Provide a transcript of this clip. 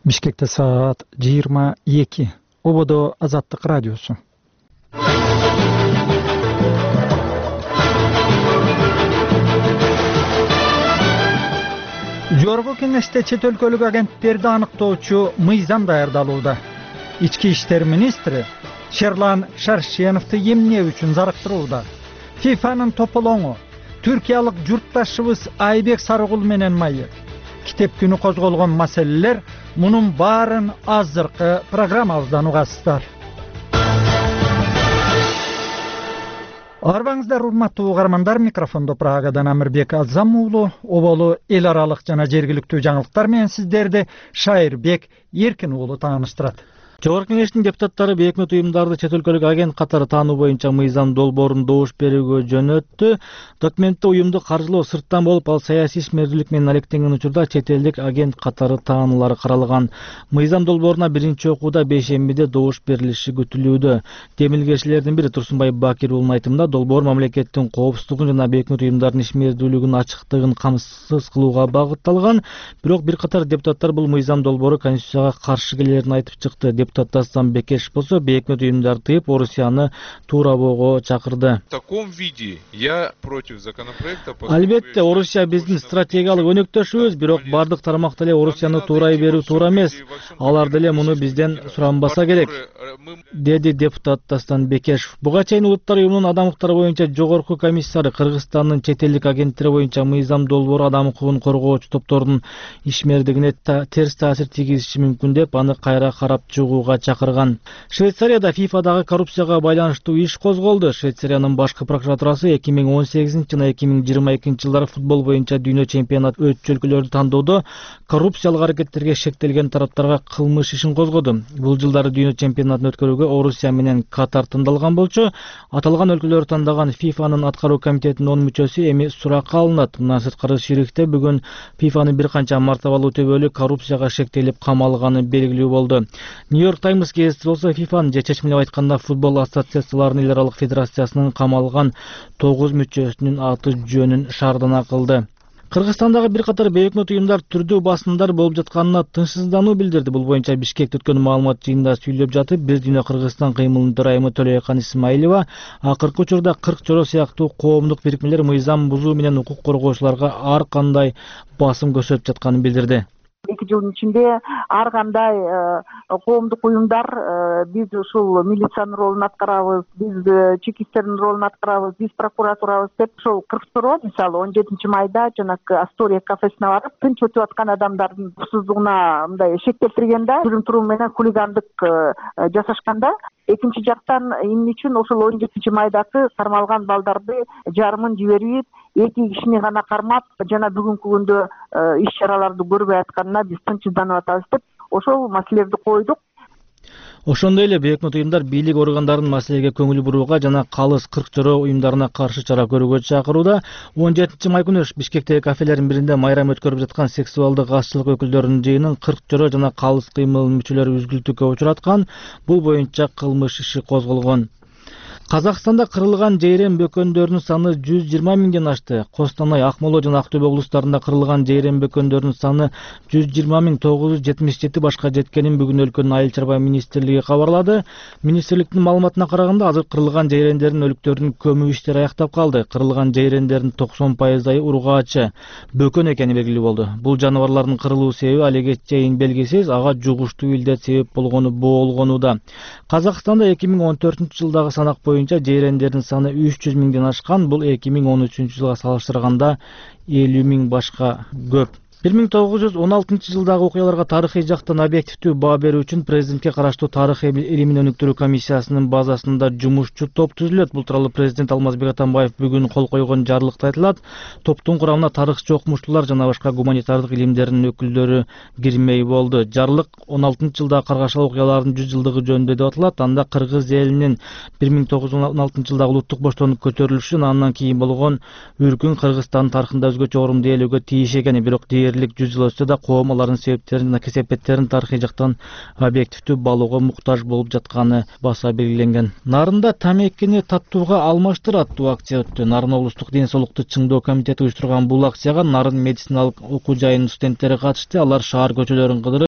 Бишкекте саат 22. Ободо Азаттык радиосу. Жогорку кеңеште чет өлкөлүк агенттерди аныктоочу мыйзам даярдалууда. Ички иштер министри Шерлан Шаршеновду эмне үчүн зарыктырууда? ФИФАнын тополоңу түркиялык журтташыбыз Айбек Сарыгул менен майы. Китеп күнү козголгон маселелер мунун баарын азыркы программабыздан угасыздар. Арбаңыздар урматтуу угармандар, микрофондо Прагадан Амирбек Азам уулу, оболу эл аралык жана жергиликтүү жаңылыктар менен сиздерди Шайырбек Эркин уулу тааныштырат. Жогорку кеңештин депутаттары бейөкмөт уюмдарды чет өлкөлүк агент катары таануу боюнча мыйзам долбоорун добуш берүүгө жөнөттү. Документте уюмду каржылоо сырттан болуп, ал саясий ишмердүүлүк менен алектенген учурда чет элдик агент катары таануулары каралган. Мыйзам долбооруна биринчи окууда бейшембиде добуш берилиши күтүлүүдө. Демилгечилердин бири Турсунбай Бакир уулунун айтымында, долбоор мамлекеттин коопсуздугун жана бейөкмөт уюмдардын ишмердүүлүгүнүн ачыктыгын камсыз кылууга багытталган. Бирок бир катар депутаттар бул мыйзам долбоору конституцияга каршы келерин айтып чыкты. Депутат Дастан Бекешев болсо бейөкмөт уюмдарды тыйып, Орусияны туурабоого чакырды. В таком виде я против законопроекта. Албетте, Орусия биздин стратегиялык өнөктөшүбүз, бирок бардык тармакта эле Орусияны туурай берүү туура эмес. Алар деле муну бизден суранбаса керек, деди депутат Дастан Бекешев. Буга чейин Улуттар уюмунун адам укуктары боюнча жогорку комиссары Кыргызстандын чет элдик агенттери боюнча мыйзам долбоору адам укугун коргоочу топтордун ишмердигине терс таасир тийгизиши мүмкүн деп, аны кайра карап чыгууга чакырган. Швейцарияда ФИФАдагы коррупцияга байланыштуу иш козголду. Швейцариянын башкы прокуратурасы 2018 жана 2022 жылдары футбол боюнча дүйнө чемпионат өтчү өлкөлөрдү тандоодо коррупциялык аракеттерге шектелген тараптарга кылмыш ишин козгоду. Бул жылдары дүйнө чемпионатын өткөрүүгө Орусия менен Катар тандалган болчу. Аталган өлкөлөрдү тандаган ФИФАнын аткаруу комитетинин 10 мүчөсү эми суракка алынат. Мындан сырткары Ширикте бүгүн ФИФАнын бир канча мартабалуу төбөлү коррупцияга шектелип камалганы белгилүү болду. Нью-Йорк Таймс гезити болсо ФИФАнын же чечимдеп айтканда футбол ассоциацияларынын эл аралык федерациясынын камалган 9 мүчөсүнүн аты жөнүн шаардана кылды. Кыргызстандагы бир катар бейөкмөт уюмдар түрдүү басымдар болуп жатканына тынчсыздануу билдирди. Бул боюнча Бишкекте өткөн маалымат жыйынында сүйлөп жатып, Бир дүйнө Кыргызстан кыймылынын төрайымы Төлөйкан Исмаилова акыркы учурда 40 чоро сыяктуу коомдук бирикмелер мыйзам бузуу менен укук коргоочуларга ар кандай басым көрсөтүп жатканын билдирди. 2 жылдын ичинде ар кандай коомдук уюмдар биз ушул милициянын ролун аткарабыз, биз чекисттердин ролун аткарабыз, биз прокуратурабыз деп ошол 40 чоро мисалы 17 майда жанакы Астория кафесине барып, тынч өтүп аткан адамдардын уксуздугуна мындай шектелтиргенде, жүрүм турум менен хулигандык жасашканда, экинчи жактан эмне үчүн ошол 17 майдагы кармалган балдарды жарымын жиберип, 2 кишини гана кармап жана бүгүнкү күндө иш чараларды көрбөй атканына биз тынчсызданып атабыз деп ошол маселелерди койдук. Ошондой эле бейөкмөт уюмдар бийлик органдарынын маселеге көңүл бурууга жана калыс 40 чоро уюмдарына каршы чара көрүүгө чакырууда. 17 май күнү Бишкектеги кафелердин биринде майрам өткөрүп жаткан сексуалдык азчылык өкүлдөрүнүн жыйынын 40 чоро жана калыс кыймылынын мүчөлөрү үзгүлтүккө учураткан. Бул боюнча кылмыш иши козголгон. Казакстанда кырылган жейрем бөкөндөрүнүн саны 120 миңден ашты. Костанай, Акмола жана Актөбө облустарында кырылган жейрем бөкөндөрүнүн саны 120.977 башка жеткенин бүгүн өлкөнүн айыл чарба министрлиги кабарлады. Министрликтин маалыматына караганда, азыр кырылган жейрендердин өлүктөрүнүн көмүү иштери аяктап калды. Кырылган жейрендердин 90% ургаачы, бөкөн экени белгилүү болду. Бул жаныбарлардын кырылуу себеби алиге чейин белгисиз, ага жугуштуу илдет себеп болгону боолгонууда. Казакстанда 2014 жылдагы санак боюнча жейрендердин саны 300 миңден ашкан. Бул 2013 жылга салыштырганда 50 миң башка көп. 1916 жылдагы окуяларга тарыхый жактан объективдүү баа берүү үчүн президентке караштуу тарых илимин өнүктүрүү комиссиясынын базасында жумушчу топ түзүлөт. Бул тууралуу президент Алмазбек Атамбаев бүгүн кол койгон жарлыкта айтылат. Топтун курамына тарыхчы окумуштуулар жана башка гуманитардык илимдердин өкүлдөрү кирмей болду. Жарлык 16 жылдагы каргашалы окуялардын 100 жылдыгы жөнүндө деп аталат. Анда кыргыз элинин 1916 жылдагы улуттук боштондук көтөрүлүшү, андан кийин болгон үркүн Кыргызстандын тарыхында өзгөчө орунду ээлөөгө тийиш экен. Бирок 100 жыл өтсө да коом алардын себептерин жана кесепеттерин тарыхый жактан объективдүү балууга муктаж болуп жатканы баса белгиленген. Нарында тамекини таттууга алмаштыр аттуу акция өттү. Нарын облустук ден соолукту чыңдоо комитети уюштурган бул акцияга Нарын медициналык окуу жайынын студенттери катышты. Алар шаар көчөлөрүн кыдырып